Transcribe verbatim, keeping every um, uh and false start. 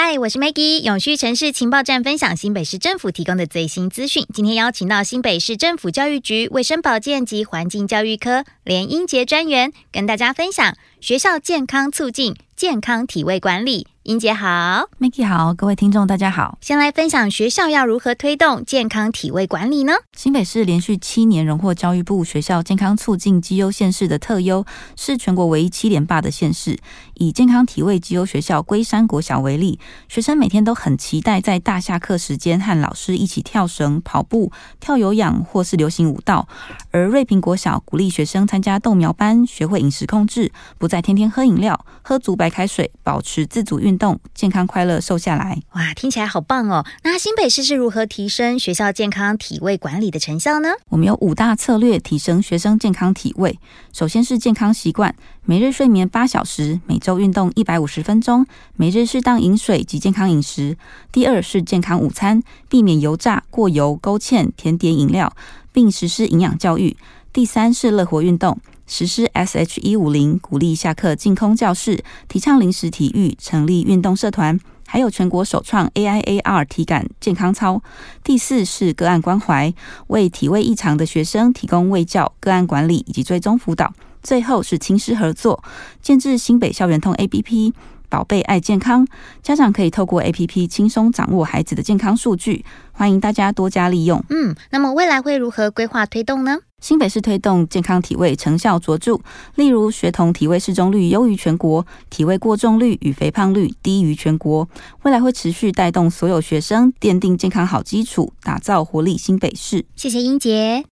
嗨，我是 Maggie， 永续城市情报站分享新北市政府提供的最新资讯。今天邀请到新北市政府教育局卫生保健及环境教育科连英杰专员，跟大家分享学校健康促进、健康体位管理。英杰好。 Maggie 好，各位听众大家好。 先来分享学校要如何推动健康体位管理呢？ 新北市连续七年荣获教育部学校健康促进绩优县市的特优，是全国唯一七连霸的县市。以健康体位绩优学校龟山国小为例，学生每天都很期待在大下课时间和老师一起跳绳、跑步、跳有氧或是流行舞蹈。而瑞平国小鼓励学生参加豆苗班，学会饮食控制，不再天天喝饮料，喝足白开水，保持自主运动，健康快乐瘦下来。 哇，听起来好棒哦！那新北市是如何提升学校健康体位管理的成效呢？ 我们有五大策略提升学生健康体位。首先是健康习惯，每日睡眠八小时，每周运动一百五十分钟，每日适当饮水及健康饮食。第二是健康午餐，避免油炸、过油、勾芡、甜点饮料，并实施营养教育。第三是乐活运动，实施 S H 一五零， 鼓励下课净空教室，提倡零食体育，成立运动社团，还有全国首创 A I A R 体感健康操。第四是个案关怀，为体位异常的学生提供卫教、个案管理以及追踪辅导。最后是亲师合作，建置新北校园通 A P P， 宝贝爱健康，家长可以透过 A P P 轻松掌握孩子的健康数据，欢迎大家多加利用。 嗯，那么未来会如何规划推动呢？ 新北市推动健康体位成效卓著，例如学童体位适中率优于全国，体位过重率与肥胖率低于全国。未来会持续带动所有学生奠定健康好基础，打造活力新北市。 谢谢英杰。